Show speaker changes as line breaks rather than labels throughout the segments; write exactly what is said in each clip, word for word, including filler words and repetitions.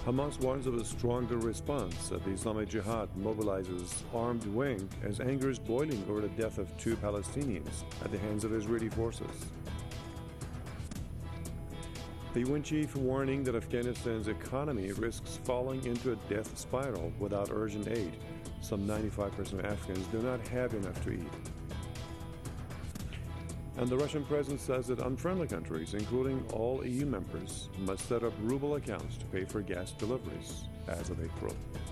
Hamas warns of a stronger response as the Islamic Jihad mobilizes armed wing as anger is boiling over the death of two Palestinians at the hands of Israeli forces. The U N chief warning that Afghanistan's economy risks falling into a death spiral without urgent aid. Some ninety-five percent of Afghans do not have enough to eat. And the Russian president says that unfriendly countries, including all E U members, must set up ruble accounts to pay for gas deliveries as of April.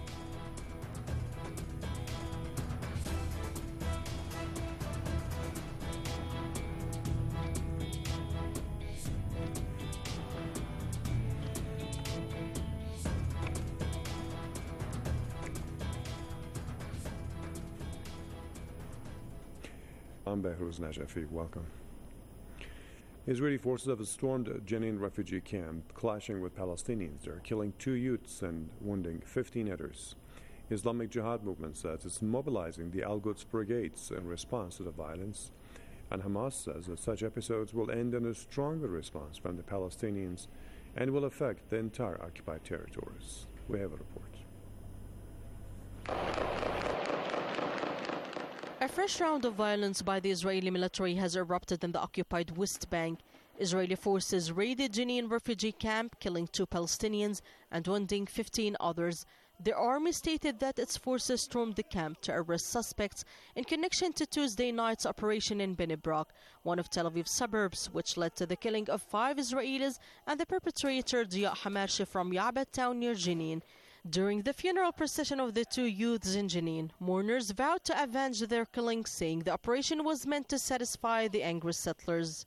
I'm Behruz Najafi. Welcome. Israeli forces have stormed a Jenin refugee camp, clashing with Palestinians. They're killing two youths and wounding fifteen others. Islamic Jihad movement says it's mobilizing the Al-Quds brigades in response to the violence. And Hamas says that such episodes will end in a stronger response from the Palestinians and will affect the entire occupied territories. We have a report.
A fresh round of violence by the Israeli military has erupted in the occupied West Bank. Israeli forces raided Jenin refugee camp, killing two Palestinians and wounding fifteen others. The army stated that its forces stormed the camp to arrest suspects in connection to Tuesday night's operation in Bnei Brak, one of Tel Aviv's suburbs, which led to the killing of five Israelis and the perpetrator Diya Hamarshi from Ya'bad town near Jenin. During the funeral procession of the two youths in Jenin, mourners vowed to avenge their killing, saying the operation was meant to satisfy the angry settlers.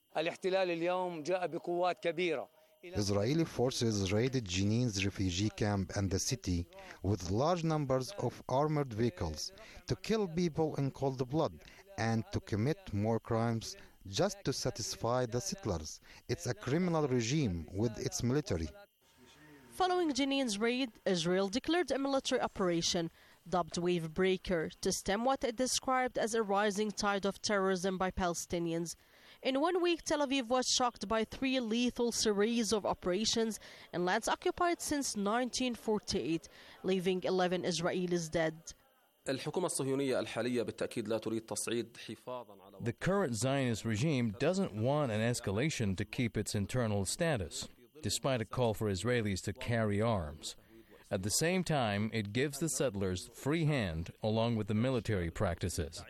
Israeli forces raided Jenin's refugee camp and the city with large numbers of armored vehicles to kill people in cold blood and to commit more crimes just to satisfy the settlers. It's a criminal regime with its military.
Following Jenin's raid, Israel declared a military operation, dubbed Wave Breaker, to stem what it described as a rising tide of terrorism by Palestinians. In one week, Tel Aviv was shocked by three lethal series of operations in lands occupied since nineteen forty-eight, leaving eleven Israelis dead.
The
current Zionist regime doesn't want an escalation to keep its internal status, despite a call for Israelis to carry arms. At the same time, it gives the settlers free hand along with the military practices.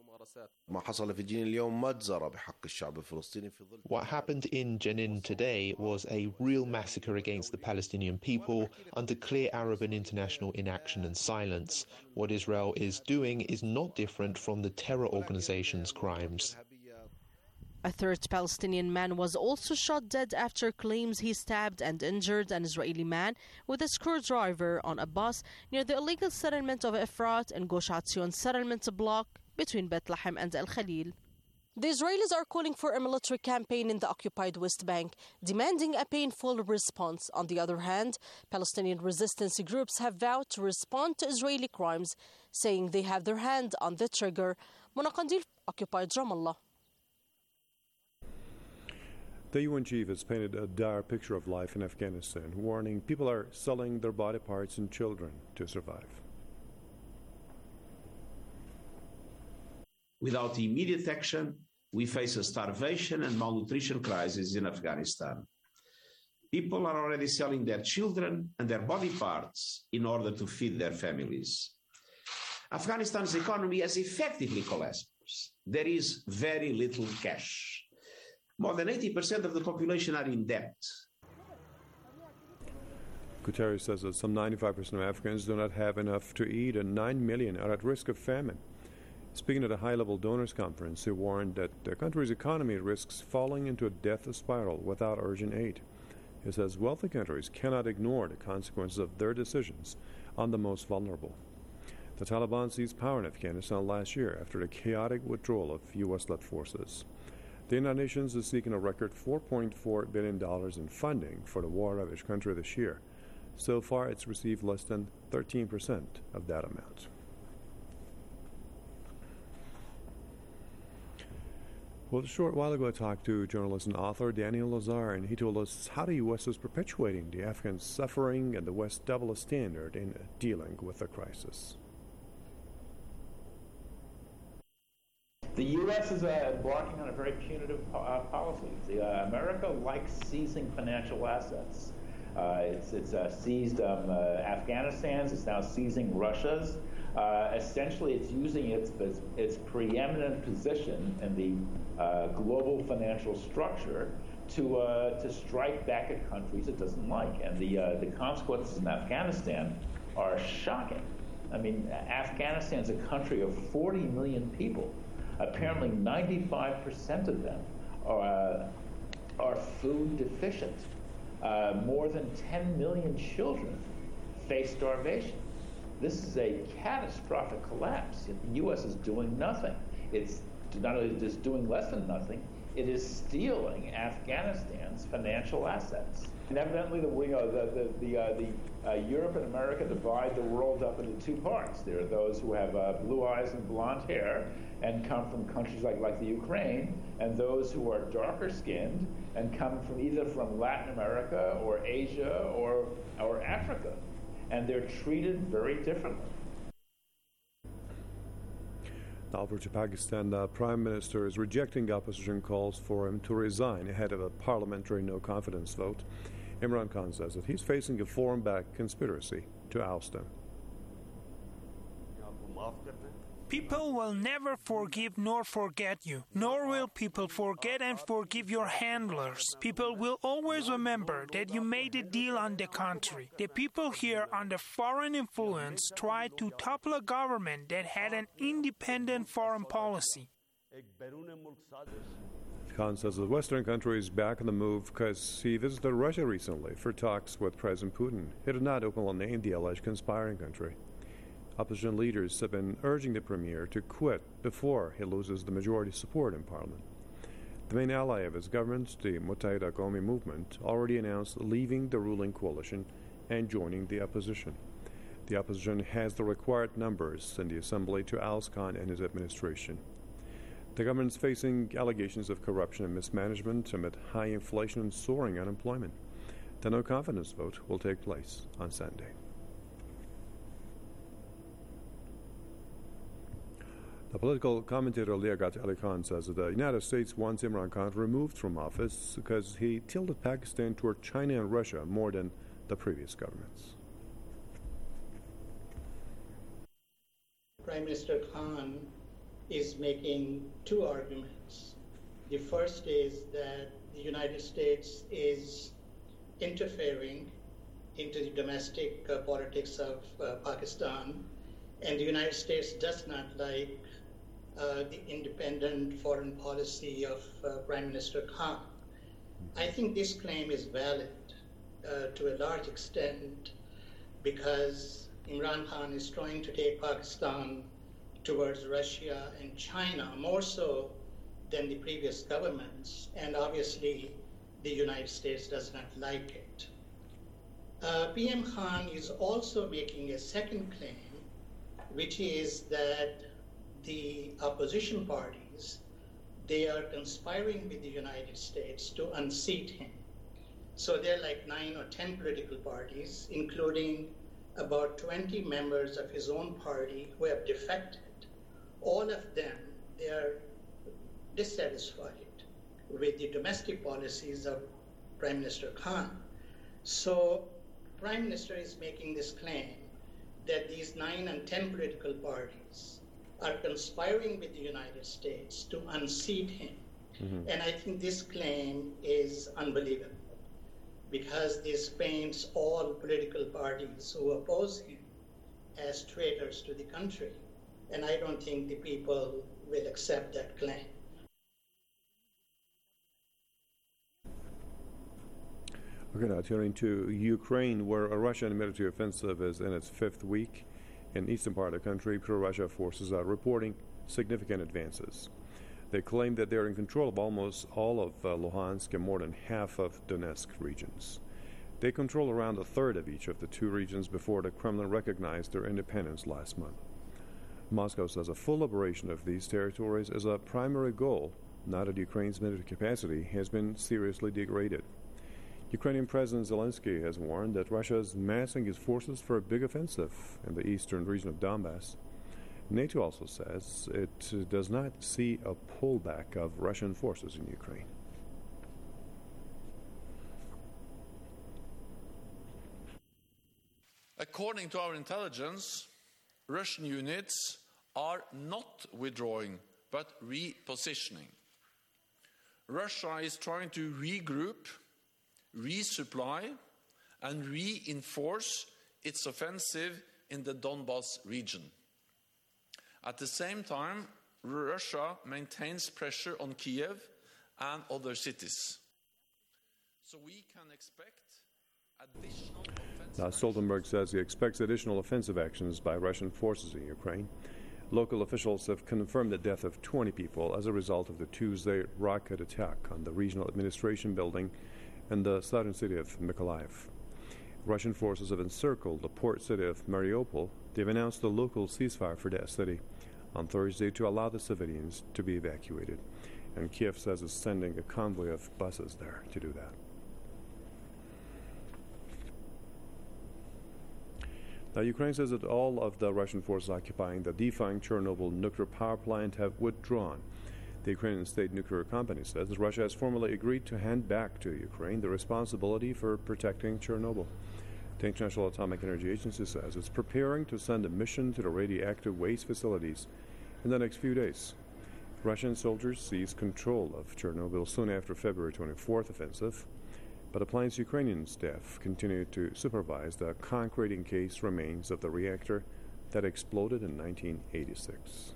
What happened in Jenin today was a real massacre against the Palestinian people under clear Arab and international inaction and silence. What Israel is doing is not different from the terror organization's crimes.
A third Palestinian man was also shot dead after claims he stabbed and injured an Israeli man with a screwdriver on a bus near the illegal settlement of Efrat and Gush Atzion settlement block between Bethlehem and Al Khalil. The Israelis are calling for a military campaign in the occupied West Bank, demanding a painful response. On the other hand, Palestinian resistance groups have vowed to respond to Israeli crimes, saying they have their hand on the trigger. Mona Qandil, occupied Ramallah.
The U N chief has painted a dire picture of life in Afghanistan, warning people are selling their body parts and children to survive.
Without immediate action, we face a starvation and malnutrition crisis in Afghanistan. People are already selling their children and their body parts in order to feed their families. Afghanistan's economy has effectively collapsed. There is very little cash. More than eighty percent of the population are in debt.
Guterres says that some ninety-five percent of Afghans do not have enough to eat and nine million are at risk of famine. Speaking at a high-level donors conference, he warned that the country's economy risks falling into a death spiral without urgent aid. He says wealthy countries cannot ignore the consequences of their decisions on the most vulnerable. The Taliban seized power in Afghanistan last year after the chaotic withdrawal of U S-led forces. The United Nations is seeking a record four point four billion dollars in funding for the war-ravaged country this year. So far, it's received less than thirteen percent of that amount. Well, a short while ago, I talked to journalist and author Daniel Lazar, and he told us how the U S is perpetuating the Afghan suffering and the West's double standard in dealing with the crisis.
The U S is uh, embarking on a very punitive uh, policy. The, uh, America likes seizing financial assets. Uh, it's it's uh, seized um, uh, Afghanistan's, it's now seizing Russia's. Uh, essentially, it's using its, its, its preeminent position in the uh, global financial structure to uh, to strike back at countries it doesn't like. And the, uh, the consequences in Afghanistan are shocking. I mean, Afghanistan's a country of forty million people. Apparently, ninety-five percent of them are, uh, are food deficient. Uh, more than ten million children face starvation. This is a catastrophic collapse. The U S is doing nothing. It's not only just doing less than nothing, it is stealing Afghanistan's financial assets. And evidently, the, you know, the, the, the, uh, the uh, Europe and America divide the world up into two parts. There are those who have uh, blue eyes and blonde hair and come from countries like, like the Ukraine, and those who are darker skinned and come from either from Latin America or Asia or, or Africa. And they're treated very differently.
Now over to Pakistan, the Prime Minister is rejecting opposition calls for him to resign ahead of a parliamentary no-confidence vote. Imran Khan says that he's facing a foreign-backed conspiracy to oust him.
People will never forgive nor forget you, nor will people forget and forgive your handlers. People will always remember that you made a deal on the country. The people here under foreign influence tried to topple a government that had an independent foreign policy.
Khan says the Western countries back on the move because he visited Russia recently for talks with President Putin. He did not openly name the alleged conspiring country. Opposition leaders have been urging the premier to quit before he loses the majority support in parliament. The main ally of his government, the Muttahida Qawmi movement, already announced leaving the ruling coalition and joining the opposition. The opposition has the required numbers in the assembly to oust Khan and his administration. The government is facing allegations of corruption and mismanagement amid high inflation and soaring unemployment. The no-confidence vote will take place on Sunday. The political commentator Liaquat Ali Khan says that the United States wants Imran Khan removed from office because he tilted Pakistan toward China and Russia more than the previous governments.
Prime Minister Khan is making two arguments. The first is that the United States is interfering into the domestic uh, politics of uh, Pakistan, and the United States does not like uh, the independent foreign policy of uh, Prime Minister Khan. I think this claim is valid uh, to a large extent because Imran Khan is trying to take Pakistan towards Russia and China more so than the previous governments, and obviously the United States does not like it. Uh, P M Khan is also making a second claim, which is that the opposition parties, they are conspiring with the United States to unseat him. So there are like nine or ten political parties, including about twenty members of his own party who have defected. All of them, they are dissatisfied with the domestic policies of Prime Minister Khan. So Prime Minister is making this claim that these nine and ten political parties are conspiring with the United States to unseat him. Mm-hmm. And I think this claim is unbelievable because this paints all political parties who oppose him as traitors to the country. And I don't think the people will accept that claim.
Okay, now turning to Ukraine, where a Russian military offensive is in its fifth week. In the eastern part of the country, pro-Russia forces are reporting significant advances. They claim that they're in control of almost all of uh, Luhansk and more than half of Donetsk regions. They control around a third of each of the two regions before the Kremlin recognized their independence last month. Moscow says a full liberation of these territories is a primary goal now that Ukraine's military capacity has been seriously degraded. Ukrainian President Zelensky has warned that Russia is massing its forces for a big offensive in the eastern region of Donbass. NATO also says it does not see a pullback of Russian forces in Ukraine.
According to our intelligence, Russian units are not withdrawing but repositioning. Russia is trying to regroup, resupply, and reinforce its offensive in the Donbas region. At the same time, Russia maintains pressure on Kiev and other cities. So we can expect additional offensive
now, Stoltenberg says he expects additional offensive actions by Russian forces in Ukraine. Local officials have confirmed the death of twenty people as a result of the Tuesday rocket attack on the regional administration building in the southern city of Mykolaiv. Russian forces have encircled the port city of Mariupol. They've announced a local ceasefire for that city on Thursday to allow the civilians to be evacuated. And Kiev says it's sending a convoy of buses there to do that. Now, Ukraine says that all of the Russian forces occupying the defunct Chernobyl nuclear power plant have withdrawn. The Ukrainian state nuclear company says that Russia has formally agreed to hand back to Ukraine the responsibility for protecting Chernobyl. The International Atomic Energy Agency says it's preparing to send a mission to the radioactive waste facilities in the next few days. Russian soldiers seized control of Chernobyl soon after February twenty-fourth offensive, but the plant's Ukrainian staff continue to supervise the concreting case remains of the reactor that exploded in nineteen eighty-six.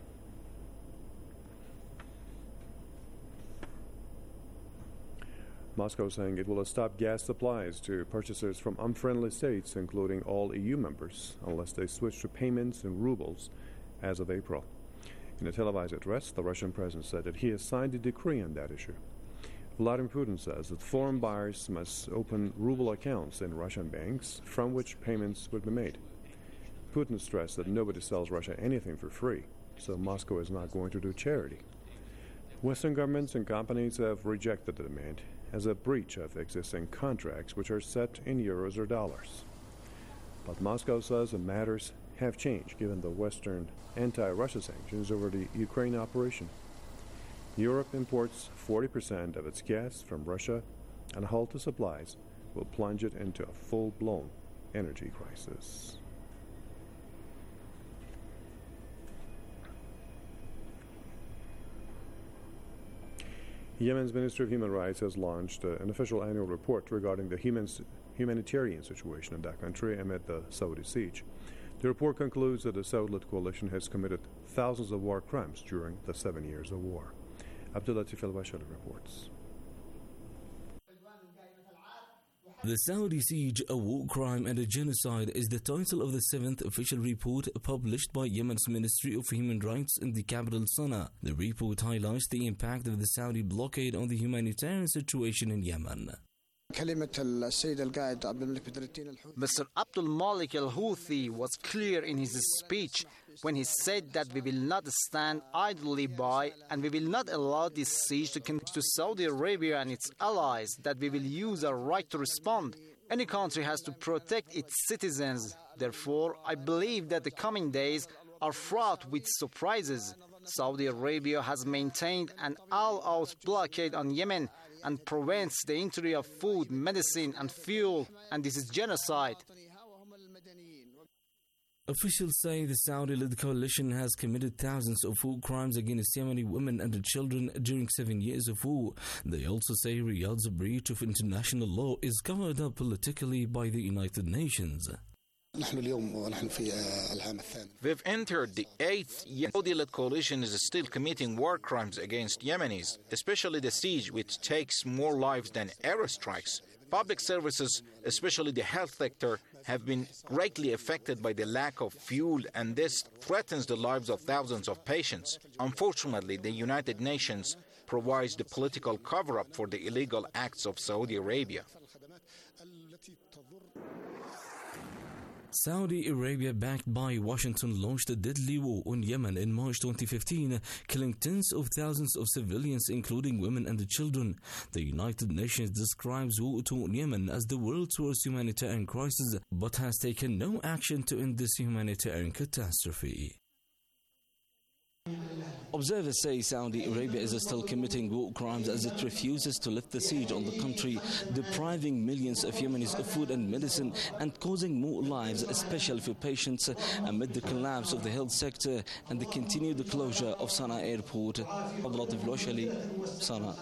Moscow saying it will stop gas supplies to purchasers from unfriendly states, including all E U members, unless they switch to payments in rubles as of April. In a televised address, the Russian president said that he has signed a decree on that issue. Vladimir Putin says that foreign buyers must open ruble accounts in Russian banks from which payments would be made. Putin stressed that nobody sells Russia anything for free, so Moscow is not going to do charity. Western governments and companies have rejected the demand as a breach of existing contracts which are set in euros or dollars. But Moscow says the matters have changed given the Western anti-Russia sanctions over the Ukraine operation. Europe imports forty percent of its gas from Russia, and a halt to supplies will plunge it into a full-blown energy crisis. Yemen's Ministry of Human Rights has launched uh, an official annual report regarding the humans, humanitarian situation in that country amid the Saudi siege. The report concludes that the Saudi-led coalition has committed thousands of war crimes during the seven years of war. Abdulatif al-Bashari reports.
The Saudi Siege, a war crime and a genocide is the title of the seventh official report published by Yemen's Ministry of Human Rights in the capital Sana'a. The report highlights the impact of the Saudi blockade on the humanitarian situation in Yemen.
Mister Abdul Malik al-Houthi was clear in his speech when he said that we will not stand idly by and we will not allow this siege to continue to Saudi Arabia and its allies, that we will use our right to respond. Any country has to protect its citizens. Therefore, I believe that the coming days are fraught with surprises. Saudi Arabia has maintained an all-out blockade on Yemen and prevents the entry of food, medicine and fuel, and this is genocide.
Officials say the Saudi-led coalition has committed thousands of war crimes against Yemeni women and children during seven years of war. They also say Riyadh's breach of international law is covered up politically by the United Nations.
We've entered the eighth year. The Saudi-led coalition is still committing war crimes against Yemenis, especially the siege, which takes more lives than airstrikes. Public services, especially the health sector, have been greatly affected by the lack of fuel, and this threatens the lives of thousands of patients. Unfortunately, the United Nations provides the political cover-up for the illegal acts of Saudi Arabia.
Saudi Arabia, backed by Washington, launched a deadly war on Yemen in March twenty fifteen, killing tens of thousands of civilians, including women and children. The United Nations describes war-torn Yemen as the world's worst humanitarian crisis, but has taken no action to end this humanitarian catastrophe. Observers say Saudi Arabia is still committing war crimes as it refuses to lift the siege on the country, depriving millions of Yemenis of food and medicine and causing more lives, especially for patients, amid the collapse of the health sector and the continued closure of Sana'a airport. Abdulatif Loshali, Sana'a.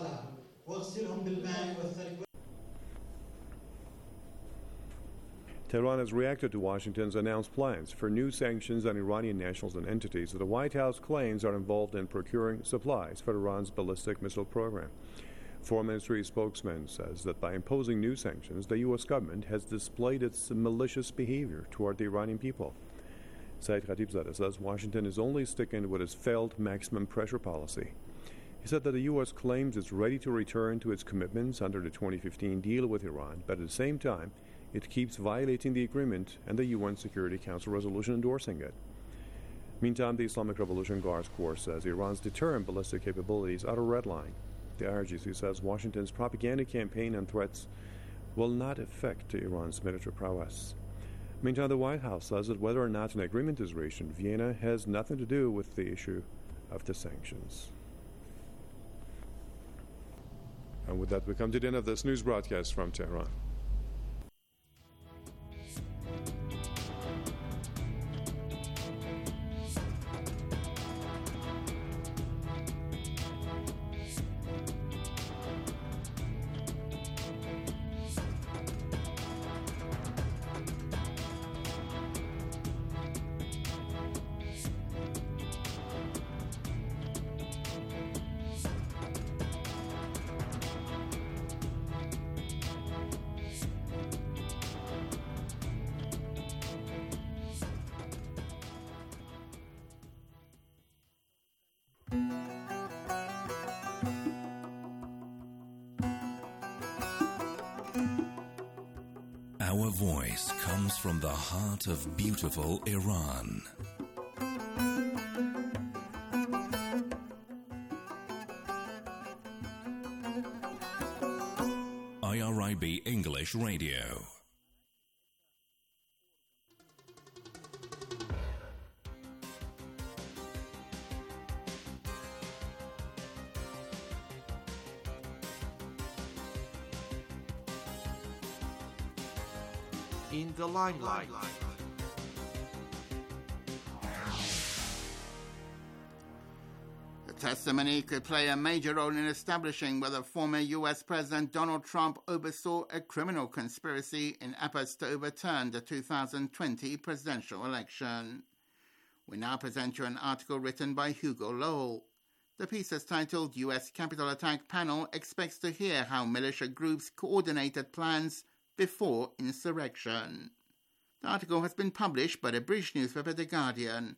Tehran has reacted to Washington's announced plans for new sanctions on Iranian nationals and entities that the White House claims are involved in procuring supplies for Iran's ballistic missile program. Foreign Ministry spokesman says that by imposing new sanctions, the U S government has displayed its malicious behavior toward the Iranian people. Saeed Khatibzadeh says Washington is only sticking with its failed maximum pressure policy. He said that the U S claims it's ready to return to its commitments under the twenty fifteen deal with Iran, but at the same time, it keeps violating the agreement and the U N Security Council resolution endorsing it. Meantime, the Islamic Revolution Guards Corps says Iran's deterrent ballistic capabilities are a red line. The I R G C says Washington's propaganda campaign and threats will not affect Iran's military prowess. Meantime, the White House says that whether or not an agreement is reached in Vienna has nothing to do with the issue of the sanctions. And with that, we come to the end of this news broadcast from Tehran.
Our voice comes from the heart of beautiful Iran. I R I B English Radio.
In the limelight. The testimony could play a major role in establishing whether former U S President Donald Trump oversaw a criminal conspiracy in efforts to overturn the two thousand twenty presidential election. We now present you an article written by Hugo Lowell. The piece is titled U S Capitol Attack Panel Expects to Hear How Militia Groups Coordinated Plans Before Insurrection. The article has been published by the British newspaper The Guardian.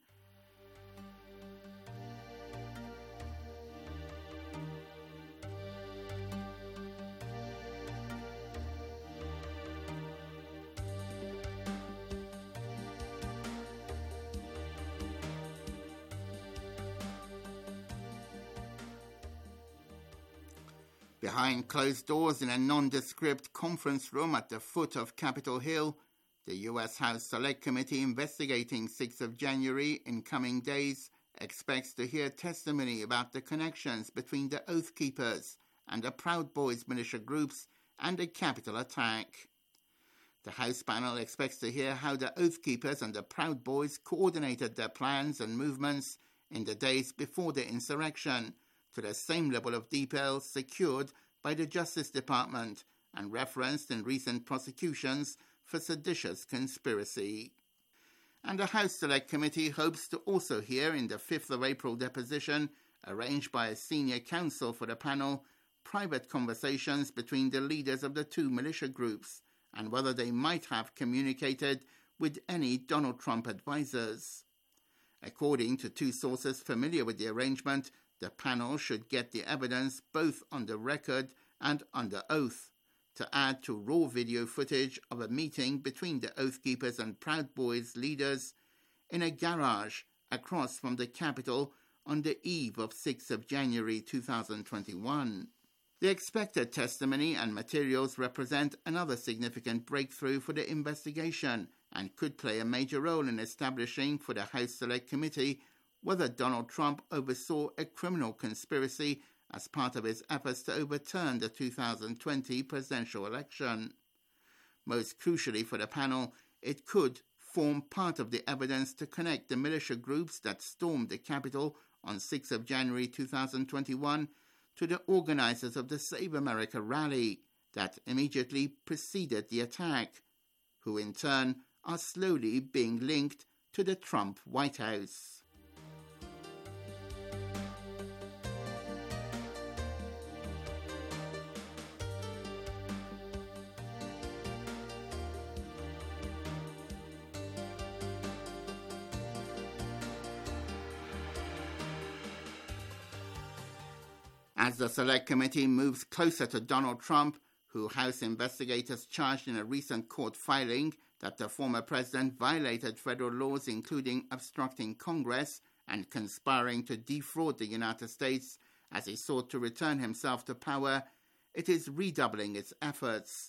Behind closed doors in a nondescript conference room at the foot of Capitol Hill, the U S House Select Committee investigating sixth of January in coming days expects to hear testimony about the connections between the Oath Keepers and the Proud Boys militia groups and the Capitol attack. The House panel expects to hear how the Oath Keepers and the Proud Boys coordinated their plans and movements in the days before the insurrection, to the same level of detail secured by the Justice Department and referenced in recent prosecutions for seditious conspiracy. And the House Select Committee hopes to also hear in the fifth of April deposition, arranged by a senior counsel for the panel, private conversations between the leaders of the two militia groups and whether they might have communicated with any Donald Trump advisors. According to two sources familiar with the arrangement, the panel should get the evidence both on the record and under oath. to add to raw video footage of a meeting between the Oath Keepers and Proud Boys leaders in a garage across from the Capitol on the eve of sixth of January two thousand twenty-one. The expected testimony and materials represent another significant breakthrough for the investigation and could play a major role in establishing for the House Select Committee whether Donald Trump oversaw a criminal conspiracy as part of his efforts to overturn the two thousand twenty presidential election. Most crucially for the panel, it could form part of the evidence to connect the militia groups that stormed the Capitol on sixth of January two thousand twenty-one to the organizers of the Save America rally that immediately preceded the attack, who in turn are slowly being linked to the Trump White House. As the Select Committee moves closer to Donald Trump, who House investigators charged in a recent court filing that the former president violated federal laws including obstructing Congress and conspiring to defraud the United States as he sought to return himself to power, it is redoubling its efforts.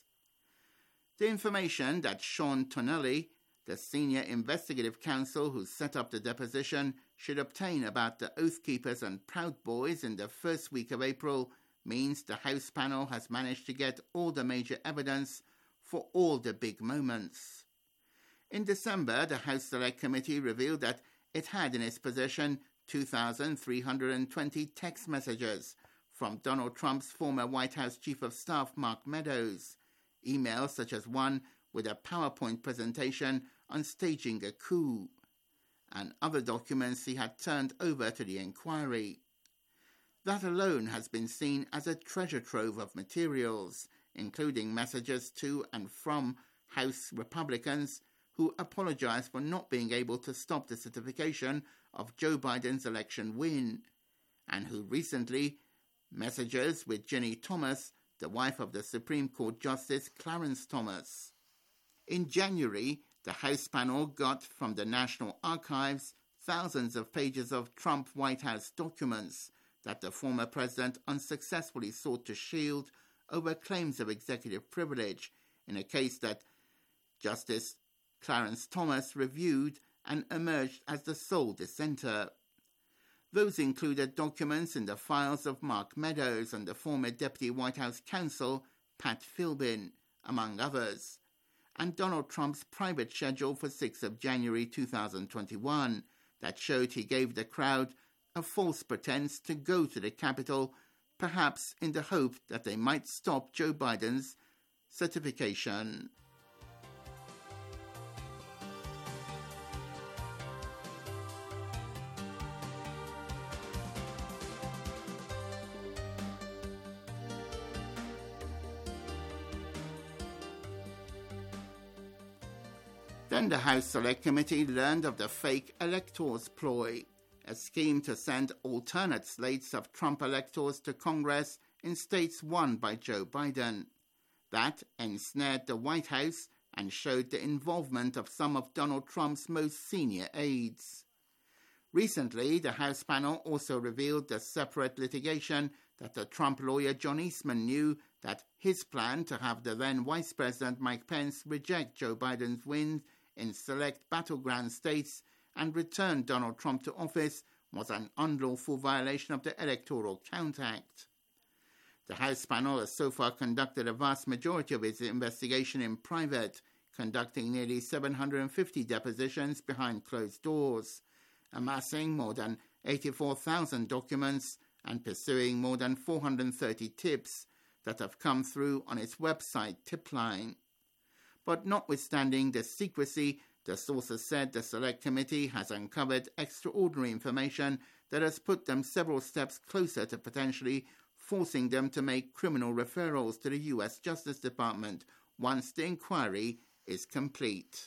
The information that Sean Tonelli, the senior investigative counsel who set up the deposition, should obtain about the Oath Keepers and Proud Boys in the first week of April means the House panel has managed to get all the major evidence for all the big moments. In December, the House Select Committee revealed that it had in its possession two thousand three hundred twenty text messages from Donald Trump's former White House Chief of Staff Mark Meadows, emails such as one with a PowerPoint presentation on staging a coup, and other documents he had turned over to the inquiry. That alone has been seen as a treasure trove of materials, including messages to and from House Republicans who apologized for not being able to stop the certification of Joe Biden's election win, and who recently messages with Ginny Thomas, the wife of the Supreme Court Justice Clarence Thomas. In January, the House panel got from the National Archives thousands of pages of Trump White House documents that the former president unsuccessfully sought to shield over claims of executive privilege in a case that Justice Clarence Thomas reviewed and emerged as the sole dissenter. Those included documents in the files of Mark Meadows and the former Deputy White House counsel Pat Philbin, among others, and Donald Trump's private schedule for sixth of January two thousand twenty-one that showed he gave the crowd a false pretense to go to the Capitol, perhaps in the hope that they might stop Joe Biden's certification. Then the House Select Committee learned of the fake electors ploy, a scheme to send alternate slates of Trump electors to Congress in states won by Joe Biden. That ensnared the White House and showed the involvement of some of Donald Trump's most senior aides. Recently, the House panel also revealed the separate litigation that the Trump lawyer John Eastman knew that his plan to have the then Vice President Mike Pence reject Joe Biden's win in select battleground states and return Donald Trump to office was an unlawful violation of the Electoral Count Act. The House panel has so far conducted a vast majority of its investigation in private, conducting nearly seven hundred fifty depositions behind closed doors, amassing more than eighty-four thousand documents and pursuing more than four hundred thirty tips that have come through on its website Tipline. But notwithstanding the secrecy, the sources said the Select Committee has uncovered extraordinary information that has put them several steps closer to potentially forcing them to make criminal referrals to the U S Justice Department once the inquiry is complete.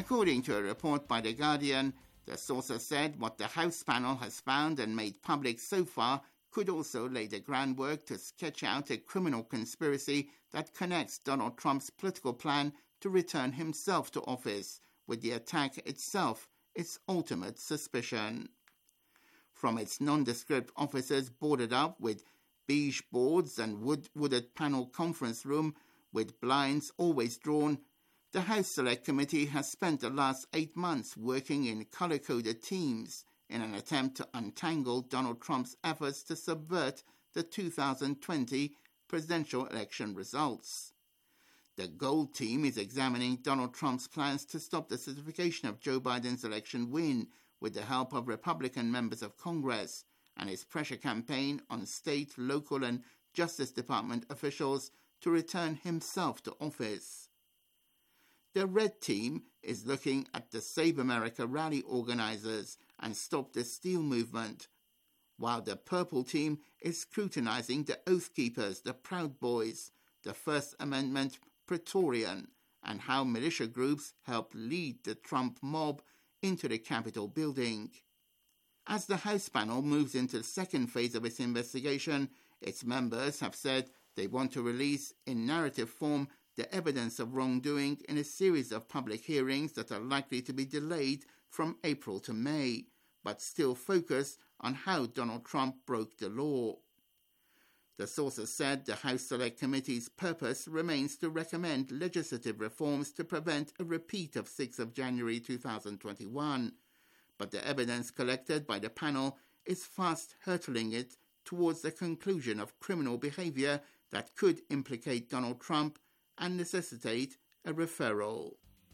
According to a report by The Guardian, the sources said what the House panel has found and made public so far could also lay the groundwork to sketch out a criminal conspiracy that connects Donald Trump's political plan to return himself to office, with the attack itself its ultimate suspicion. From its nondescript offices boarded up with beige boards and wood wooded panel conference room with blinds always drawn, the House Select Committee has spent the last eight months working in colour-coded teams in an attempt to untangle Donald Trump's efforts to subvert the two thousand twenty presidential election results. The Gold Team is examining Donald Trump's plans to stop the certification of Joe Biden's election win with the help of Republican members of Congress, and his pressure campaign on state, local and Justice Department officials to return himself to office. The Red Team is looking at the Save America rally organizers and Stop the Steal movement, while the Purple Team is scrutinizing the Oath Keepers, the Proud Boys, the First Amendment Praetorian, and how militia groups helped lead the Trump mob into the Capitol building. As the House panel moves into the second phase of its investigation, its members have said they want to release in narrative form the evidence of wrongdoing in a series of public hearings that are likely to be delayed from April to May, but still focus on how Donald Trump broke the law. The sources said the House Select Committee's purpose remains to recommend legislative reforms to prevent a repeat of sixth of January two thousand twenty-one, but the evidence collected by the panel is fast hurtling it towards the conclusion of criminal behavior that could implicate Donald Trump and necessitate a referral.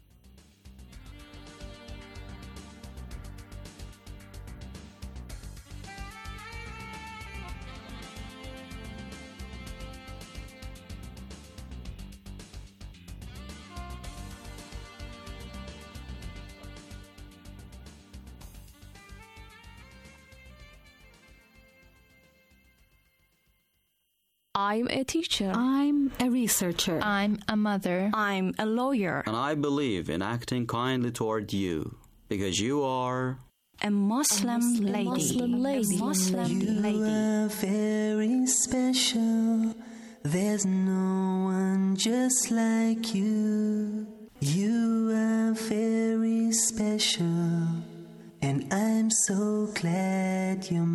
I'm a teacher.
I'm a researcher.
I'm a mother.
I'm a lawyer.
And I believe in acting kindly toward you, because you are
a Muslim, a Muslim lady.
Muslim lady.
A Muslim
you
lady.
are very special. There's no one just like you. You are very special, and I'm so glad you're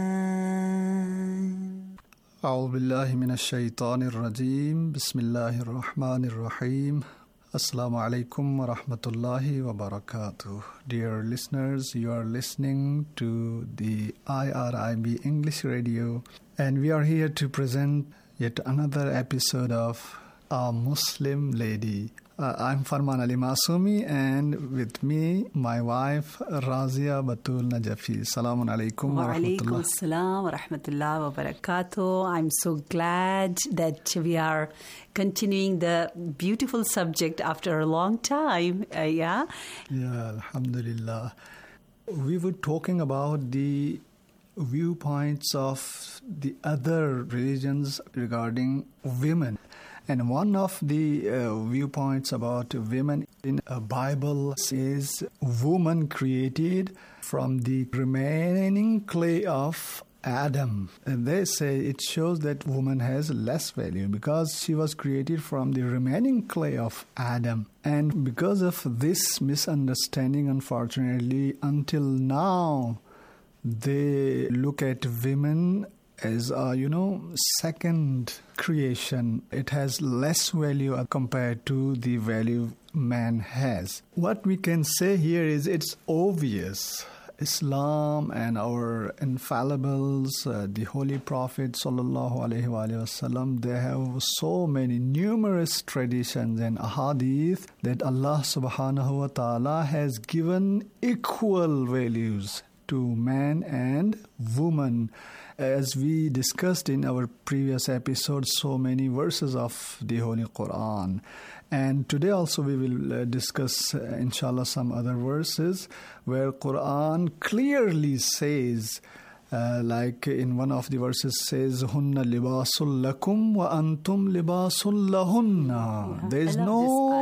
mine.
أعوذ بالله من الشيطان الرجيم بسم الله الرحمن الرحيم Assalamu alaikum wa rahmatullahi wa barakatuh. Dear listeners, you are listening to the I R I B English Radio, and we are here to present yet another episode of A Muslim Lady. Uh, I'm Farman Ali Masumi, and with me, my wife, Razia Batul Najafi. Assalamu alaikum wa rahmatullah.
Wa alaikum assalam wa rahmatullah wa barakatuh. I'm so glad that we are continuing the beautiful subject after a long time. Uh, yeah?
Yeah, alhamdulillah. We were talking about the viewpoints of the other religions regarding women. And one of the uh, viewpoints about women in the Bible is woman created from the remaining clay of Adam. And they say it shows that woman has less value because she was created from the remaining clay of Adam. And because of this misunderstanding, unfortunately, until now, they look at women as a, you know, second creation. It has less value compared to the value man has. What we can say here is it's obvious. Islam and our infallibles, uh, the Holy Prophet sallallahu alaihi wasallam, they have so many numerous traditions and ahadith that Allah subhanahu wa ta'ala has given equal values to man and woman. As we discussed in our previous episode, so many verses of the Holy Quran. And today also we will uh, discuss, uh, inshallah, some other verses where Quran clearly says, uh, like in one of the verses says, Hunna libasul lakum wa antum libasul lahunna. There is no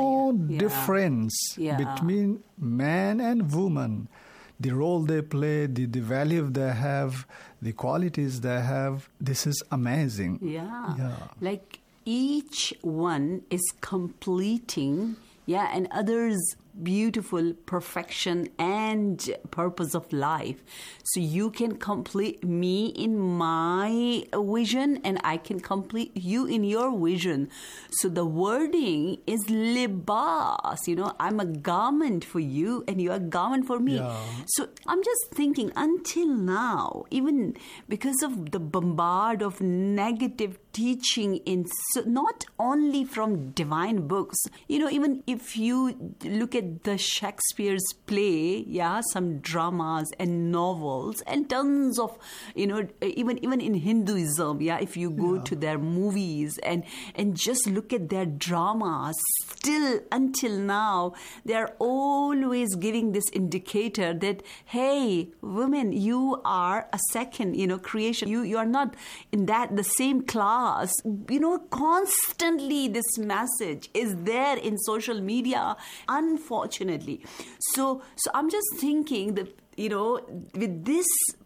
yeah. difference
yeah.
between man and woman, the role they play, the, the value they have, the qualities they have. This is amazing.
Yeah.
yeah.
Like each one is completing, yeah, and others beautiful perfection and purpose of life. So you can complete me in my vision and I can complete you in your vision. So the wording is libas, you know, I'm a garment for you and you're a garment for me.
Yeah.
So I'm just thinking until now, even because of the bombard of negative teaching in so not only from divine books, you know, even if you look at the Shakespeare's play, yeah, some dramas and novels and tons of, you know, even even in Hinduism, yeah, if you go yeah. to their movies and and just look at their dramas, still until now, they're always giving this indicator that, hey, women, you are a second, you know, creation. You you are not in that the same class. You know, constantly this message is there in social media, unfortunately. So, so I'm just thinking that, you know, with this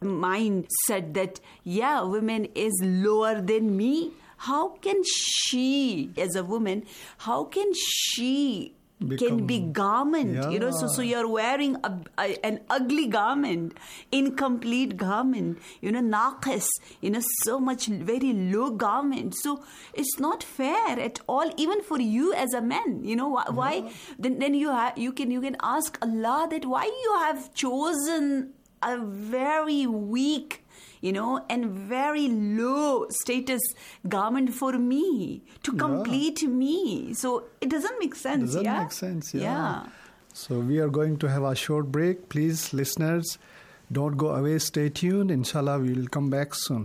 mindset that, yeah, women is lower than me, how can she, as a woman, how can she Become, can be garment,
yeah.
you know, so so you're wearing a, a, an ugly garment, incomplete garment, you know, naqis, you know, so much very low garment. So it's not fair at all, even for you as a man, you know, why, yeah. why then then you ha- you can you can ask Allah that why you have chosen a very weak, you know, and very low status garment for me to complete yeah. me. So it doesn't make sense.
Doesn't
yeah?
make sense. Yeah.
yeah.
So we are going to have a short break. Please, listeners, don't go away. Stay tuned. Inshallah, we will come back soon.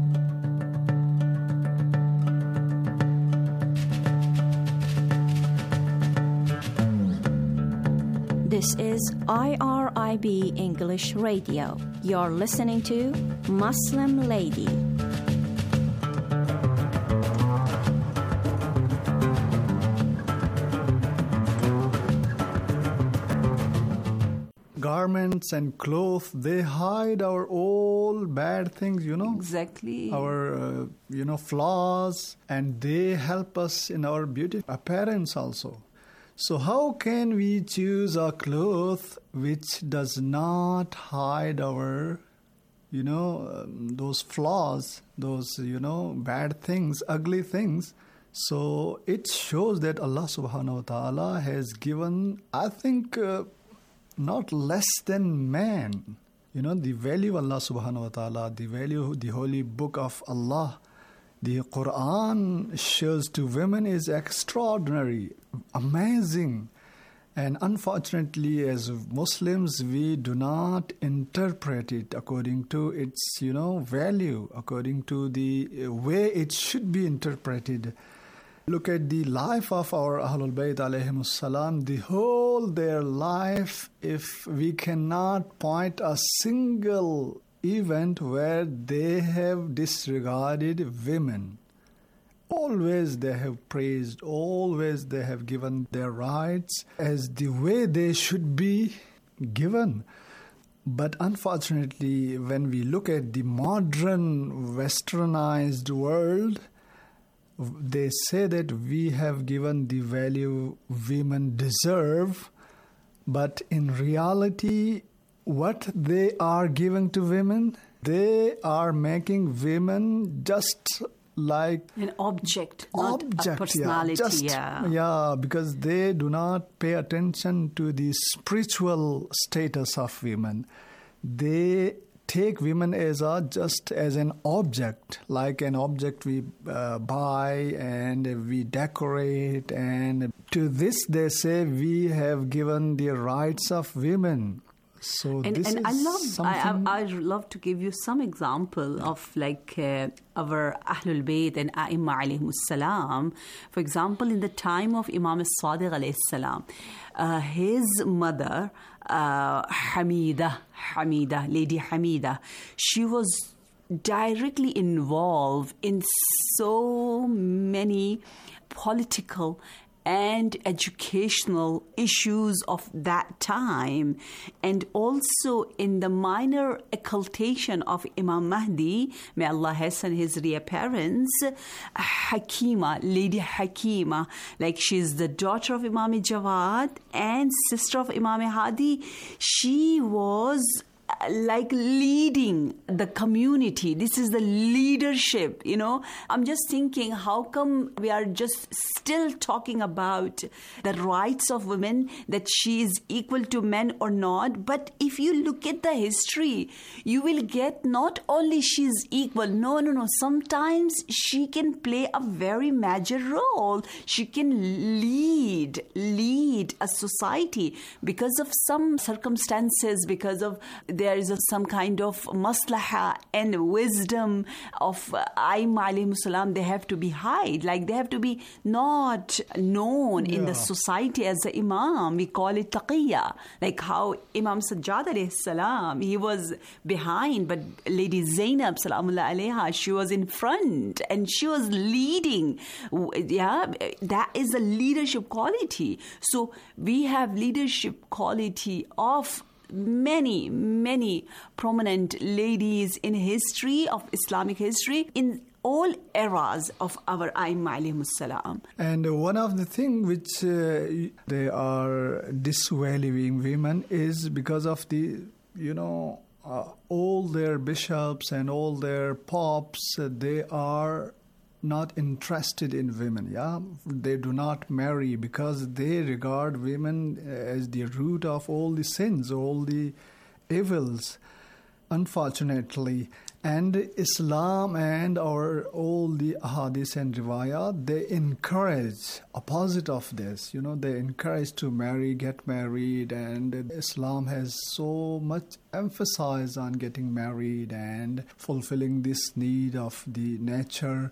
This is I R I B English Radio. You're listening to Muslim Lady.
Garments and clothes, they hide our all bad things, you know.
Exactly.
Our, uh, you know, flaws, and they help us in our beauty appearance also. So how can we choose a cloth which does not hide our, you know, um, those flaws, those, you know, bad things, ugly things? So it shows that Allah subhanahu wa ta'ala has given, I think, uh, not less than man. You know, the value of Allah subhanahu wa ta'ala, the value of the holy book of Allah, the Quran shows to women is extraordinary, amazing. And unfortunately, as Muslims, we do not interpret it according to its, you know, value, according to the way it should be interpreted. Look at the life of our Ahlul Bayt alayhimus salam, the whole their life, if we cannot point a single event where they have disregarded women. Always they have praised, always they have given their rights as the way they should be given. But unfortunately, when we look at the modern westernized world, they say that we have given the value women deserve, but in reality, what they are giving to women, they are making women just like
an object, not
object,
a personality.
Yeah, just,
yeah.
yeah, because they do not pay attention to the spiritual status of women. They take women as a just as an object, like an object we uh, buy and we decorate, and to this they say we have given the rights of women. So
and,
this
and
is
I love
something...
I, I I'd love to give you some example of like uh, our Ahlul Bayt and A'imma alayhimus salam. For example, in the time of Imam al-Sadiq alayhis salam, uh, his mother uh, Hamida, Hamida, Lady Hamida, she was directly involved in so many political and educational issues of that time, and also in the minor occultation of Imam Mahdi, may Allah hasten his reappearance, Hakima, Lady Hakima, like she's the daughter of Imam Jawad and sister of Imam Hadi, she was like leading the community. This is the leadership, you know. I'm just thinking, how come we are just still talking about the rights of women, that she is equal to men or not? But if you look at the history, you will get not only she's equal, no, no, no. Sometimes she can play a very major role. She can lead, lead a society because of some circumstances, because of there is a, some kind of maslaha and wisdom of uh, Aim alayhi salam. They have to be hide, like they have to be not known yeah. in the society as the imam. We call it taqiyya, like how Imam Sajjad alayhi salam, he was behind, but Lady Zainab salamullah alayha, she was in front and she was leading. Yeah, that is a leadership quality. So we have leadership quality of many, many prominent ladies in history, of Islamic history, in all eras of our Aimma alayhimus salam.
And one of the things which uh, they are disvaluing women is because of the, you know, uh, all their bishops and all their popes, uh, they are not interested in women, yeah? They do not marry because they regard women as the root of all the sins, all the evils, unfortunately. And Islam and our all the ahadith and riwayat, they encourage opposite of this. You know, they encourage to marry, get married, and Islam has so much emphasis on getting married and fulfilling this need of the nature.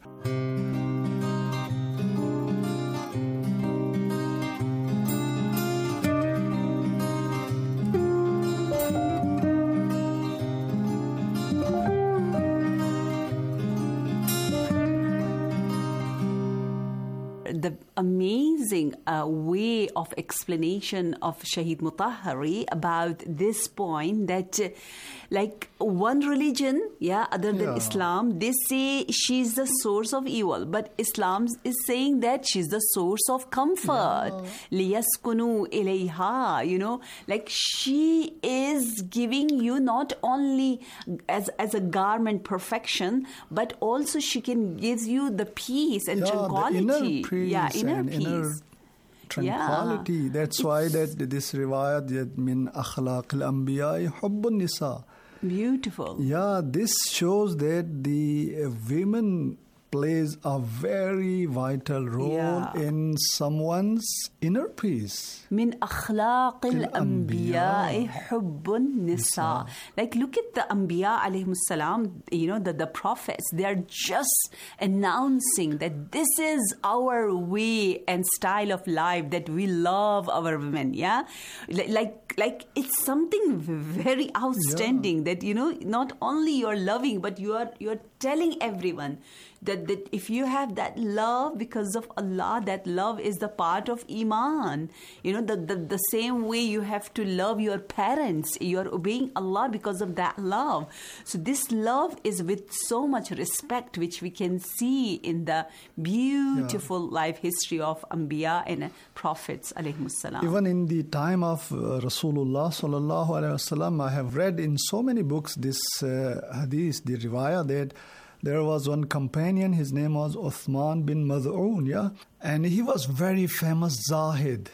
The amazing uh, way of explanation of Shahid Mutahhari about this point that uh, like one religion, yeah, other than yeah. Islam, they say she's the source of evil, but Islam is saying that she's the source of comfort. Liyaskunu ilayha, you know, like she is giving you not only as as a garment perfection, but also she can give you the peace and
yeah,
tranquility.
The inner peace
yeah, inner
and
peace.
Inner tranquility. Yeah. That's it's why that this riwayat that min akhlaq al-anbiya hubbun nisa.
Beautiful.
Yeah, this shows that the uh, women plays a very vital role yeah. in someone's inner peace.
Min akhlaq al-anbiya hubbun nisa. Like look at the anbiya alayhimus salam, you know, the, the prophets, they are just announcing that this is our way and style of life, that we love our women, yeah? Like, like it's something very outstanding yeah. that, you know, not only you're loving, but you are you're telling everyone that, that if you have that love because of Allah, that love is the part of Iman. You know, the, the, the same way you have to love your parents, you're obeying Allah because of that love. So this love is with so much respect, which we can see in the beautiful yeah. life history of Anbiya and Prophets alayhimus salam.
Even in the time of uh, Rasulullah sallallahu alayhi wasallam, I have read in so many books this uh, hadith, the riwayah, that there was one companion, his name was Uthman bin Mad'un, yeah? And he was very famous Zahid.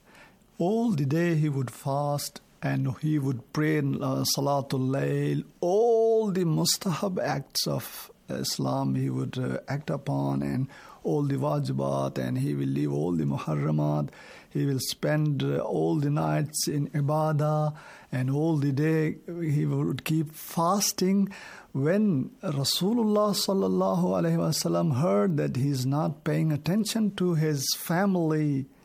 All the day he would fast and he would pray uh, Salatul Layl. All the mustahab acts of Islam he would uh, act upon, and all the wajibat, and he will leave all the muharramat. He will spend uh, all the nights in ibadah, and all the day he would keep fasting. When Rasulullah sallallahu alaihi wasallam heard that he is not paying attention to his family,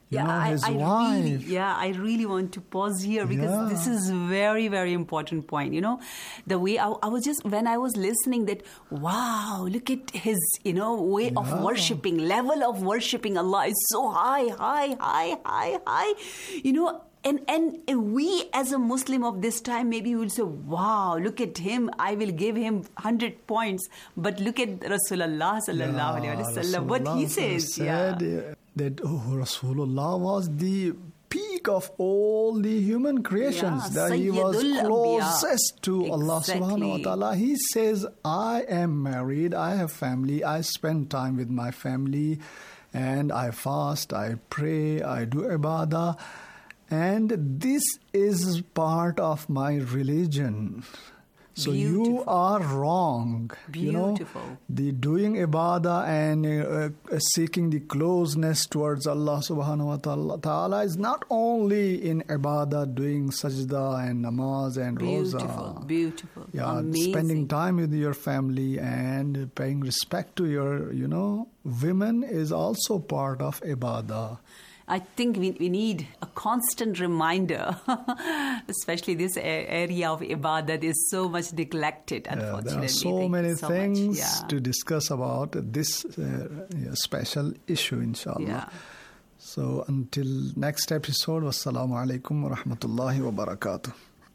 You
yeah,
know,
I,
his
I
wife.
Really, yeah, I really want to pause here because
Yeah.
this is very, very important point. You know, the way I, I was just, when I was listening that, wow, look at his, you know, way
Yeah.
of worshipping, level of worshipping Allah is so high, high, high, high, high. You know, And, and we as a Muslim of this time, maybe will say, wow, look at him. I will give him one hundred points. But look at Rasulullah sallallahu alayhi wa sallam. What he says.
said
Yeah.
that oh, Rasulullah was the peak of all the human creations.
Yeah,
that he was
Sayyidul
closest to
Anbiya.
Allah
Exactly.
subhanahu wa ta'ala. He says, I am married, I have family, I spend time with my family, and I fast, I pray, I do ibadah. And this is part of my religion. So
Beautiful.
you are wrong. You know,
Beautiful.
the doing ibadah and uh, uh, seeking the closeness towards Allah subhanahu wa ta'ala, ta'ala is not only in ibadah, doing sajda and namaz and
Beautiful,
roza.
beautiful.
Yeah,
Amazing.
spending time with your family and paying respect to your, you know, women is also part of ibadah.
I think we, we need a constant reminder, especially this a- area of ibadah that is so much neglected,
Yeah,
unfortunately.
there are so
Thank
many
you so
things
much. Yeah.
to discuss about this uh, yeah, special issue, inshallah.
Yeah.
So until next episode, wassalamu alaikum wa rahmatullahi wa barakatuh.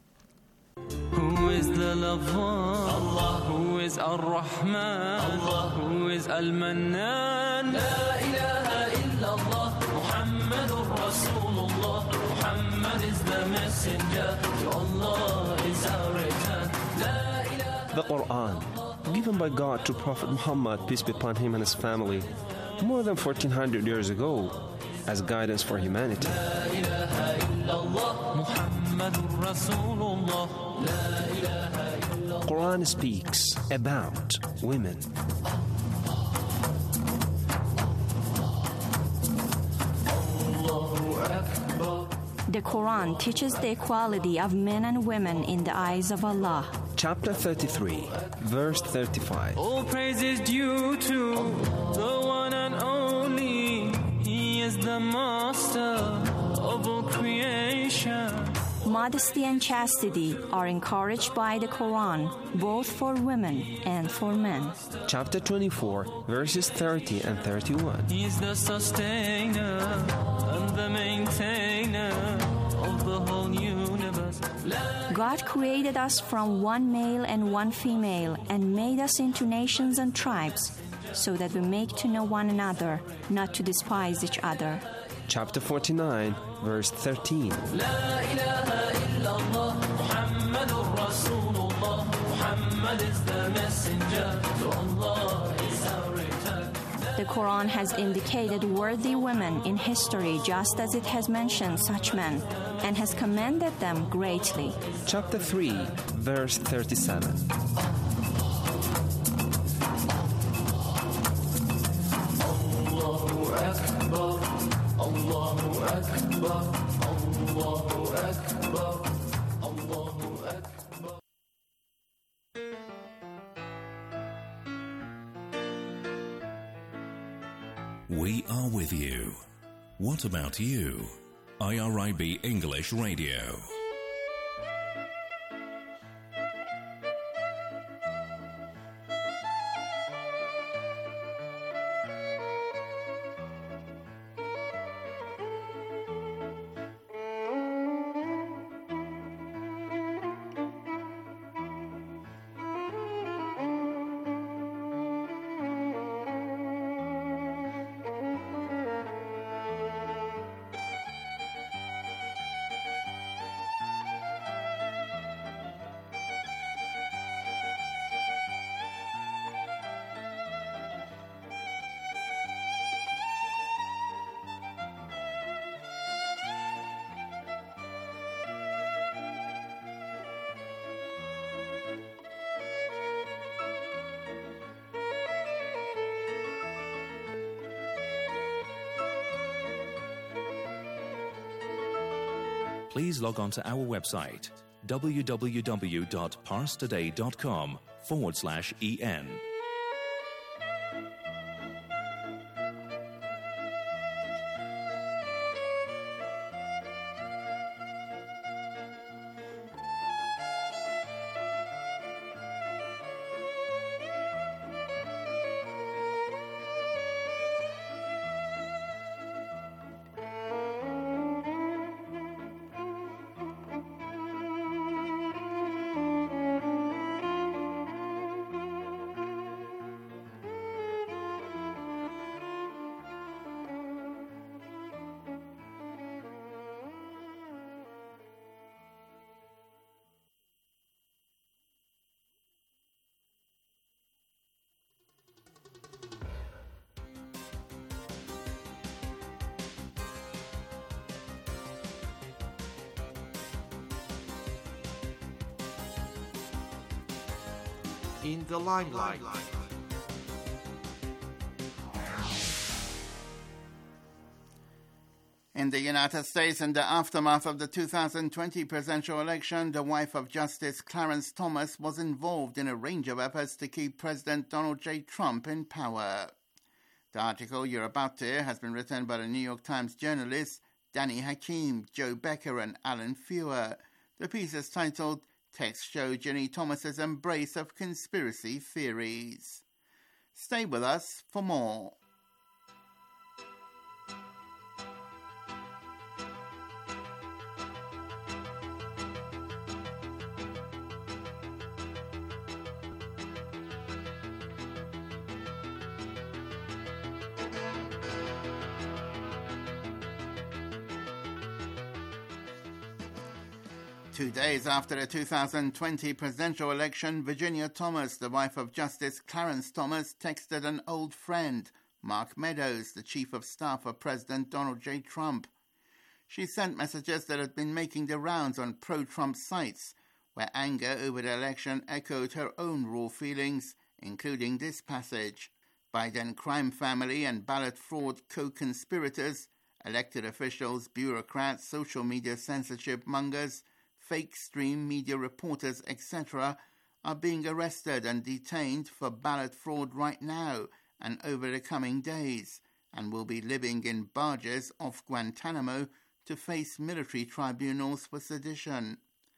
Who is the lover? Allah. Who is Ar-Rahman? Allah. Who is Al-Mannan? La ilaha illallah. Muhammadur Rasulullah. Muhammad is the messenger. To Allah is our return. La ilaha.
The Quran, given by God to Prophet Muhammad, peace be upon him and his family, more than fourteen hundred years ago, as guidance for humanity.
La ilaha illallah. Muhammadur Rasulullah. La ilaha illallah.
Quran speaks about women.
The Quran teaches the equality of men and women in the eyes of Allah.
Chapter thirty-three, verse thirty-five.
All praise is due to the one and only. He is the master of all creation.
Modesty and chastity are encouraged by the Quran, both for women and for men.
Chapter twenty-four, verses thirty and thirty-one.
He is the sustainer and the maintainer of the whole universe.
God created us from one male and one female and made us into nations and tribes so that we make to know one another, not to despise each other.
Chapter forty-nine, verse thirteen.
La ilaha illallah. Muhammadur Rasulullah. Muhammad is the messenger. To Allah is our return.
The Quran has indicated worthy women in history just as it has mentioned such men and has commended them greatly.
Chapter three, verse thirty-seven.
Allahu Akbar. Allahu Akbar. Allahu Akbar. Allahu Akbar.
We are with you. What about you? I R I B English Radio.
Please log on to our website www.parstoday.com forward slash en.
in the limelight.
In the United States, in the aftermath of the two thousand twenty presidential election, the wife of Justice Clarence Thomas was involved in a range of efforts to keep President Donald J. Trump in power. The article you're about to hear has been written by the New York Times journalists Danny Hakim, Joe Becker and Alan Feuer. The piece is titled Texts Show Ginny Thomas's Embrace of Conspiracy Theories. Stay with us for more. Two days after the two thousand twenty presidential election, Virginia Thomas, the wife of Justice Clarence Thomas, texted an old friend, Mark Meadows, the chief of staff of President Donald J. Trump. She sent messages that had been making the rounds on pro-Trump sites, where anger over the election echoed her own raw feelings, including this passage. Biden crime family and ballot fraud co-conspirators, elected officials, bureaucrats, social media censorship mongers, fake stream media reporters, et cetera, are being arrested and detained for ballot fraud right now and over the coming days, and will be living in barges off Guantanamo to face military tribunals for sedition.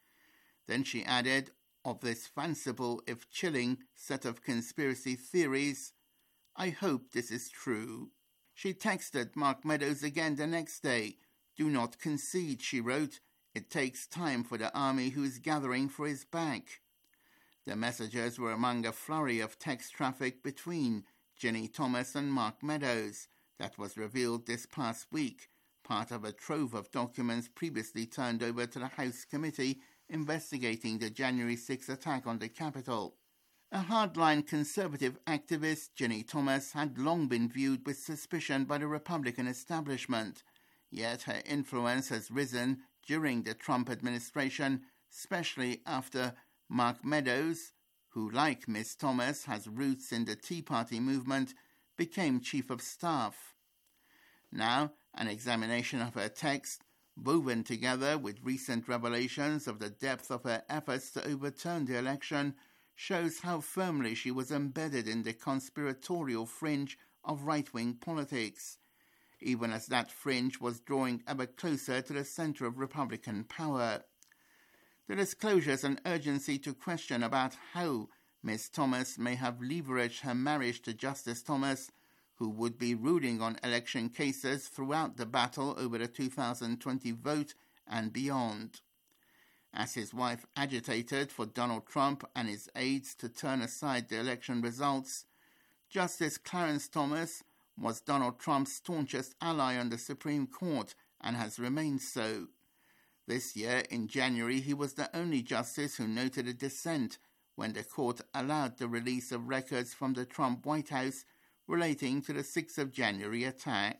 Then she added, of this fanciful, if chilling, set of conspiracy theories, I hope this is true. She texted Mark Meadows again the next day. Do not concede, she wrote. It takes time for the army who is gathering for his back. The messages were among a flurry of text traffic between Ginny Thomas and Mark Meadows that was revealed this past week, part of a trove of documents previously turned over to the House committee investigating the January sixth attack on the Capitol. A hardline conservative activist, Ginny Thomas, had long been viewed with suspicion by the Republican establishment, yet her influence has risen during the Trump administration, especially after Mark Meadows, who, like Miss Thomas, has roots in the Tea Party movement, became chief of staff. Now, an examination of her text, woven together with recent revelations of the depth of her efforts to overturn the election, shows how firmly she was embedded in the conspiratorial fringe of right-wing politics, even as that fringe was drawing ever closer to the center of Republican power. The disclosures and urgency to question about how Miss Thomas may have leveraged her marriage to Justice Thomas, who would be ruling on election cases throughout the battle over the two thousand twenty vote and beyond. As his wife agitated for Donald Trump and his aides to turn aside the election results, Justice Clarence Thomas was Donald Trump's staunchest ally on the Supreme Court and has remained so. This year, in January, he was the only justice who noted a dissent when the court allowed the release of records from the Trump White House relating to the sixth of January attack.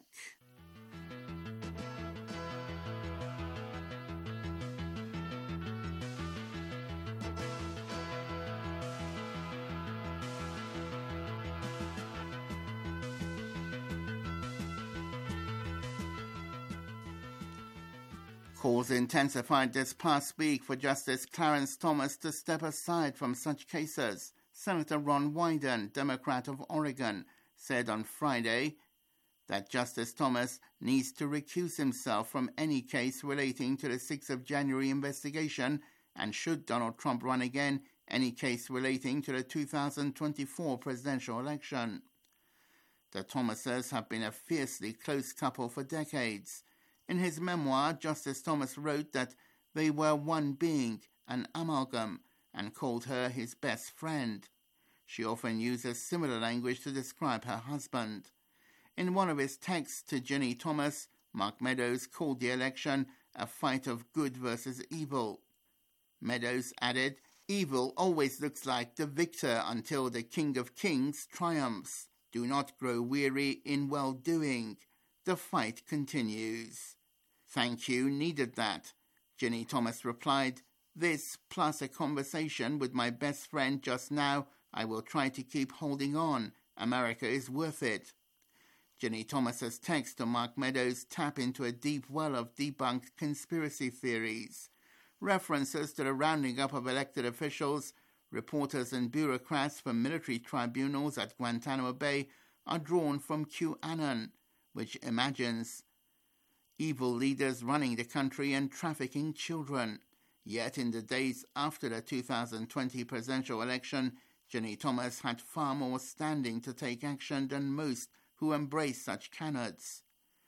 Calls intensified this past week for Justice Clarence Thomas to step aside from such cases. Senator Ron Wyden, Democrat of Oregon, said on Friday that Justice Thomas needs to recuse himself from any case relating to the sixth of January investigation, and should Donald Trump run again, any case relating to the two thousand twenty-four presidential election. The Thomases have been a fiercely close couple for decades. In his memoir, Justice Thomas wrote that they were one being, an amalgam, and called her his best friend. She often uses similar language to describe her husband. In one of his texts to Ginny Thomas, Mark Meadows called the election a fight of good versus evil. Meadows added, "Evil always looks like the victor until the King of Kings triumphs. Do not grow weary in well-doing. The fight continues." "Thank you, needed that," Ginny Thomas replied. "This, plus a conversation with my best friend just now, I will try to keep holding on. America is worth it. Ginny Thomas's text to Mark Meadows tap into a deep well of debunked conspiracy theories. References to the rounding up of elected officials, reporters and bureaucrats from military tribunals at Guantanamo Bay are drawn from QAnon, which imagines evil leaders running the country and trafficking children. Yet in the days after the two thousand twenty presidential election, Ginny Thomas had far more standing to take action than most who embrace such canards.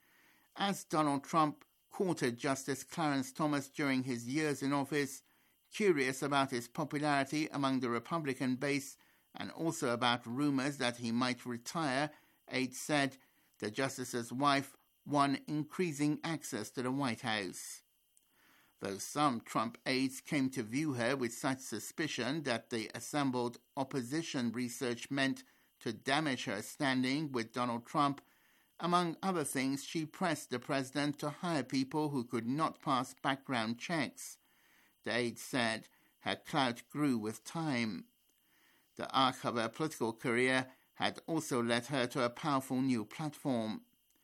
As Donald Trump courted Justice Clarence Thomas during his years in office, curious about his popularity among the Republican base and also about rumors that he might retire, aides said the justice's wife won increasing access to the White House. Though some Trump aides came to view her with such suspicion that the assembled opposition research meant to damage her standing with Donald Trump, among other things, she pressed the president to hire people who could not pass background checks. The aide said her clout grew with time. The arc of her political career had also led her to a powerful new platform.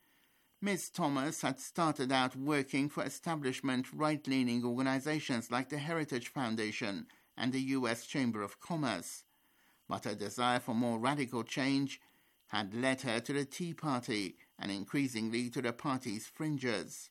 Miz Thomas had started out working for establishment right-leaning organizations like the Heritage Foundation and the U S Chamber of Commerce, but her desire for more radical change had led her to the Tea Party and increasingly to the party's fringes.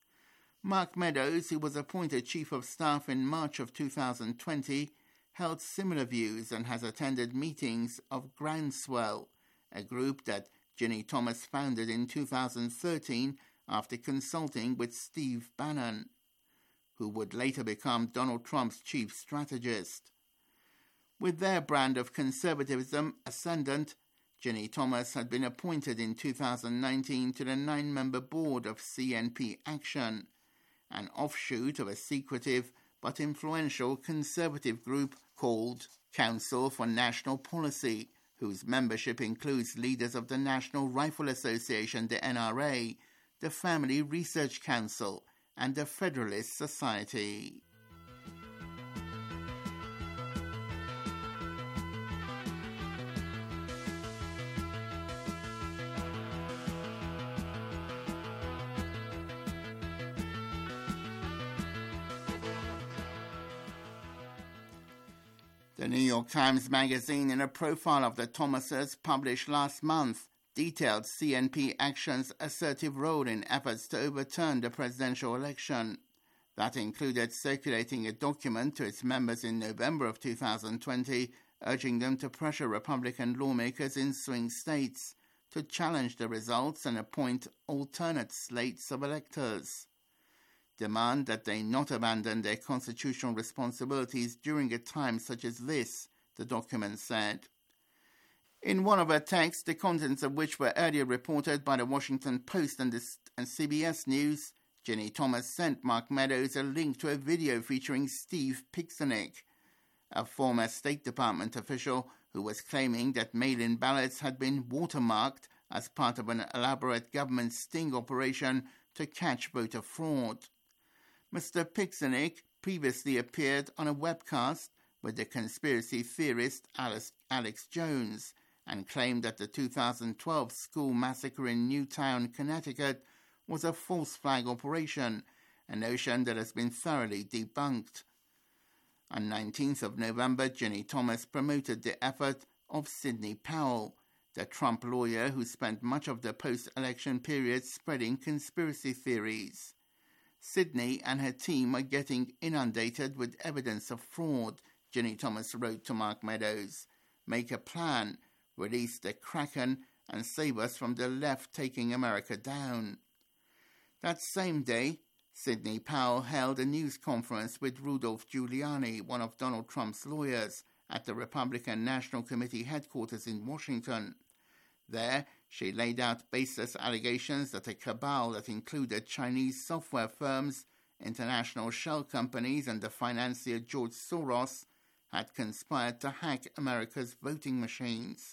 Mark Meadows, who was appointed Chief of Staff in March of two thousand twenty, held similar views and has attended meetings of Groundswell, a group that Ginny Thomas founded in two thousand thirteen after consulting with Steve Bannon, who would later become Donald Trump's chief strategist. With their brand of conservatism ascendant, Ginny Thomas had been appointed in two thousand nineteen to the nine-member board of C N P Action, an offshoot of a secretive but influential conservative group called Council for National Policy, whose membership includes leaders of the National Rifle Association, the N R A, the Family Research Council, and the Federalist Society. The New York Times Magazine, in a profile of the Thomases published last month, detailed C N P Action's assertive role in efforts to overturn the presidential election. That included circulating a document to its members in November of two thousand twenty, urging them to pressure Republican lawmakers in swing states to challenge the results and appoint alternate slates of electors. Demand that they not abandon their constitutional responsibilities during a time such as this, the document said. In one of her texts, the contents of which were earlier reported by the Washington Post and, the, and C B S News, Ginny Thomas sent Mark Meadows a link to a video featuring Steve Picsanick, a former State Department official who was claiming that mail-in ballots had been watermarked as part of an elaborate government sting operation to catch voter fraud. Mister Picsanick previously appeared on a webcast with the conspiracy theorist Alice, Alex Jones and claimed that the two thousand twelve school massacre in Newtown, Connecticut was a false flag operation, a notion that has been thoroughly debunked. On nineteenth of November, Ginny Thomas promoted the effort of Sidney Powell, the Trump lawyer who spent much of the post-election period spreading conspiracy theories. Sidney and her team are getting inundated with evidence of fraud, Ginny Thomas wrote to Mark Meadows. Make a plan, release the Kraken, and save us from the left taking America down. That same day, Sidney Powell held a news conference with Rudolph Giuliani, one of Donald Trump's lawyers, at the Republican National Committee headquarters in Washington. There, she laid out baseless allegations that a cabal that included Chinese software firms, international shell companies, and the financier George Soros had conspired to hack America's voting machines.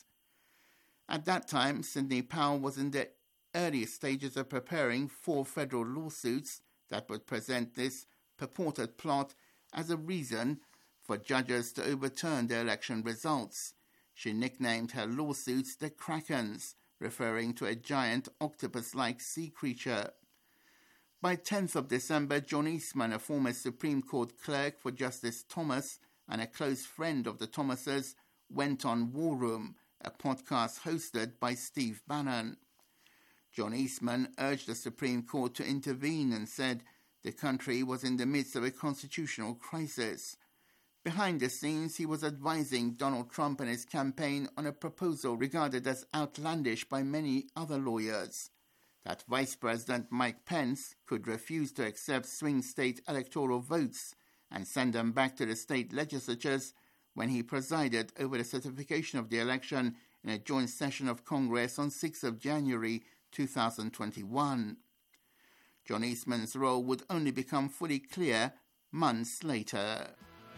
At that time, Sidney Powell was in the earliest stages of preparing four federal lawsuits that would present this purported plot as a reason for judges to overturn the election results. She nicknamed her lawsuits the Krakens, referring to a giant octopus-like sea creature. By tenth of December, John Eastman, a former Supreme Court clerk for Justice Thomas and a close friend of the Thomases, went on War Room, a podcast hosted by Steve Bannon. John Eastman urged the Supreme Court to intervene and said the country was in the midst of a constitutional crisis. Behind the scenes, he was advising Donald Trump and his campaign on a proposal regarded as outlandish by many other lawyers, that Vice President Mike Pence could refuse to accept swing state electoral votes and send them back to the state legislatures when he presided over the certification of the election in a joint session of Congress on sixth of January two thousand twenty-one. John Eastman's role would only become fully clear months later.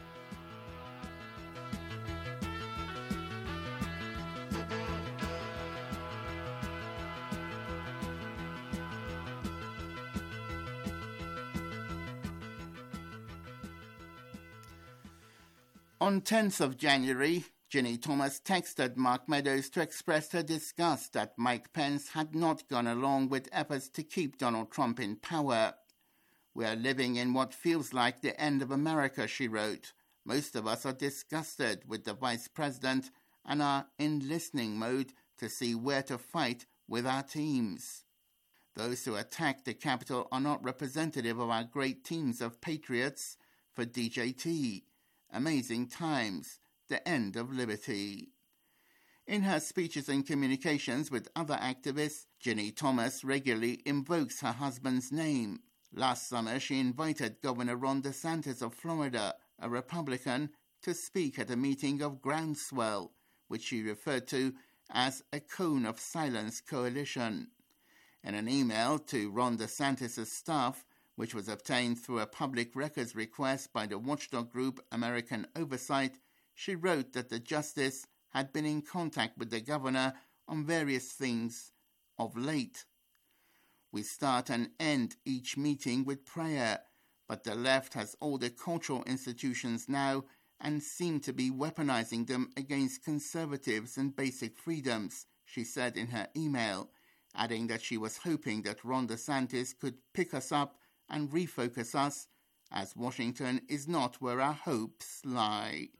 On tenth of January, Ginny Thomas texted Mark Meadows to express her disgust that Mike Pence had not gone along with efforts to keep Donald Trump in power. "We are living in what feels like the end of America," she wrote. "Most of us are disgusted with the vice president and are in listening mode to see where to fight with our teams. Those who attacked the Capitol are not representative of our great teams of patriots for D J T. Amazing times, the end of liberty." In her speeches and communications with other activists, Ginny Thomas regularly invokes her husband's name. Last summer, she invited Governor Ron DeSantis of Florida, a Republican, to speak at a meeting of Groundswell, which she referred to as a cone of silence coalition. In an email to Ron DeSantis' staff, which was obtained through a public records request by the watchdog group American Oversight, she wrote that the justice had been in contact with the governor on various things of late. "We start and end each meeting with prayer, but the left has all the cultural institutions now and seem to be weaponizing them against conservatives and basic freedoms," she said in her email, adding that she was hoping that Ron DeSantis could pick us up and refocus us, as Washington is not where our hopes lie.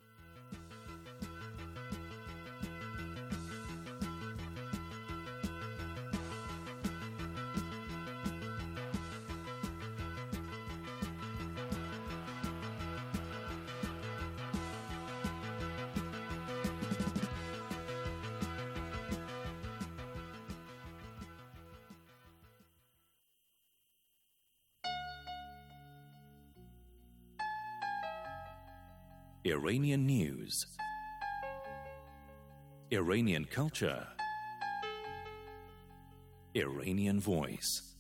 Iranian news, Iranian culture, Iranian voice.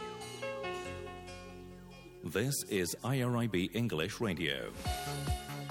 This is I R I B English Radio.